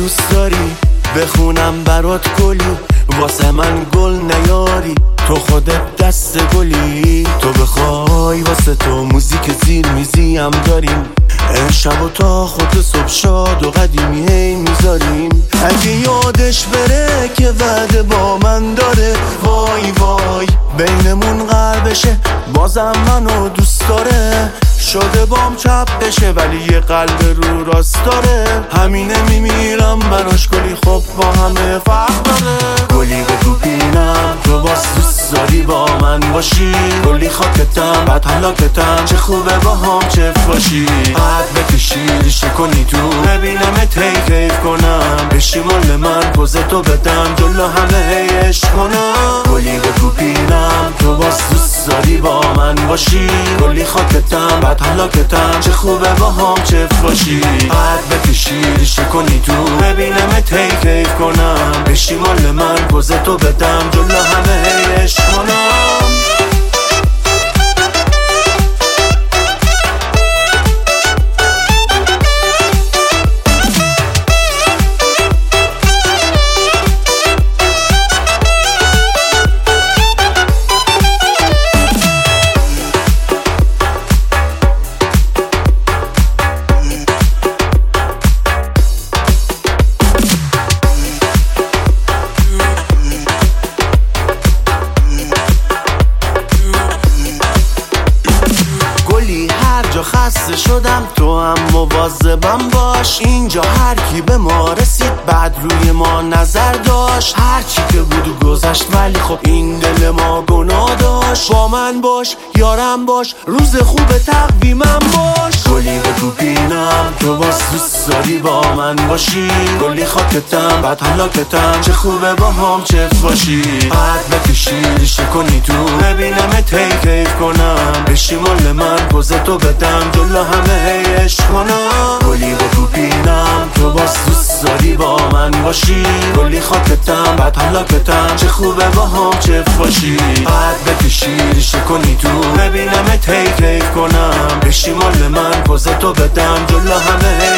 دوست داری بخونم برات گلی، واسه من گل نیاری تو خودت دست گلی. تو بخوای واسه تو موزیک زیر میزی هم داریم، شب و تا خود صبح شاد و قدیمی هی میذاریم. اگه یادش بره که وعده با من داره، وای وای بینمون غر بشه، بازم منو دوست داره. شده بام چپ بشه ولی یه قلب رو راست داره. همینه میمیرم براش گلی، خب با همه فرق داره. گلی بگو بینم تو باز دوست داری با من باشی، گلی خاکتم بعد حلاکتم، چه خوبه با هم چف باشی. قد بکشی ریشه کنی تو ببینم کیف کنم، بشی مال من پوزتو بدم جلو همه هی عشق کنم. گلی بگو بینم تو باز دوست داری با من باشی، گلی خاکتم بعد حلاکتم، چه خوبه با هم چف باشی. قد بکشی ریشه کنی تو ببینم کیف کنم، بشی مال من پوزتو بدم جلو همه هی عشق کنم. خسته شدم تو هم مواظبم باش، اینجا هر کی به ما رسید بعد روی ما نظر داشت. هر چی که بود و گذشت ولی خب این دل ما گناه داشت. با من باش یارم باش، روز خوب تقویمم باش. گلی بگو بینم تو باز دوست داری با من باشی، گلی خاکتم بعد حلاکتم، چه خوبه با هم چف باشی. قد بکشی ریشه کنی تو ببینم کیف کنم، بشی مال من پوزتو بدم جلو همه هی عشق کنم. گلی بگو بینم تو باز دوست داری با من باشی، گلی خاکتم بعد حلاکتم، چه خوبه با هم چف باشی. قد بکشی ریشه کنی تو ببینم کیف کنم، بشی مال من پوزتو بدم جلو همه